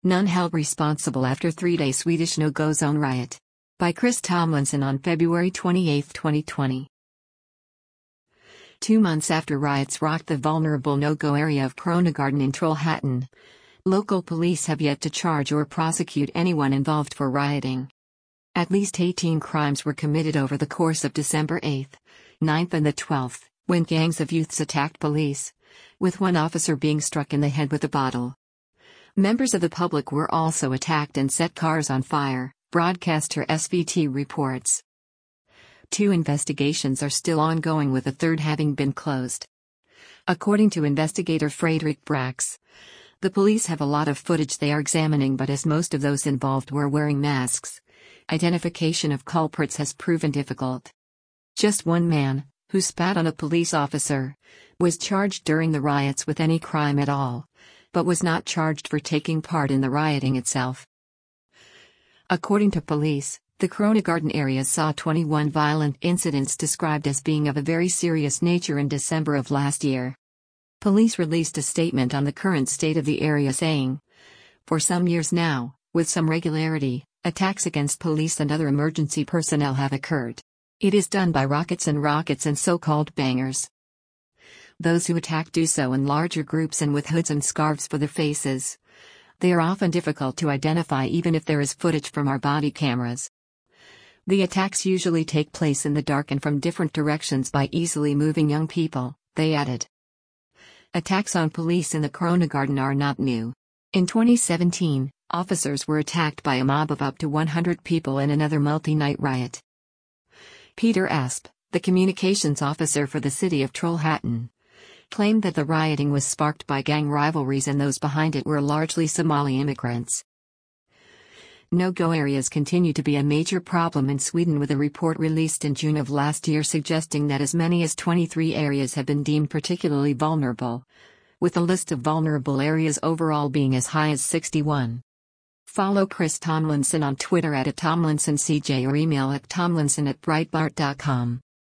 None held responsible after three-day Swedish no-go zone riot. By Chris Tomlinson on February 28, 2020. 2 months after riots rocked the vulnerable no-go area of Kronogården in Trollhättan, local police have yet to charge or prosecute anyone involved for rioting. At least 18 crimes were committed over the course of December 8, 9th and the 12th, when gangs of youths attacked police, with one officer being struck in the head with a bottle. Members of the public were also attacked and set cars on fire, broadcaster SVT reports. 2 investigations are still ongoing, with a third having been closed. According to investigator Fredrik Brax, the police have a lot of footage they are examining, but as most of those involved were wearing masks, identification of culprits has proven difficult. Just one man, who spat on a police officer, was charged during the riots with any crime at all, but was not charged for taking part in the rioting itself. According to police, the Kronogården area saw 21 violent incidents described as being of a very serious nature in December of last year. Police released a statement on the current state of the area saying, "For some years now, with some regularity, attacks against police and other emergency personnel have occurred. It is done by rockets and so-called bangers. Those who attack do so in larger groups and with hoods and scarves for their faces. They are often difficult to identify even if there is footage from our body cameras. The attacks usually take place in the dark and from different directions by easily moving young people," they added. Attacks on police in the Kronogården are not new. In 2017, officers were attacked by a mob of up to 100 people in another multi-night riot. Peter Asp, the communications officer for the city of Trollhättan, claimed that the rioting was sparked by gang rivalries and those behind it were largely Somali immigrants. No-go areas continue to be a major problem in Sweden, with a report released in June of last year suggesting that as many as 23 areas have been deemed particularly vulnerable, with a list of vulnerable areas overall being as high as 61. Follow Chris Tomlinson on Twitter @TomlinsonCJ or email at tomlinson@breitbart.com.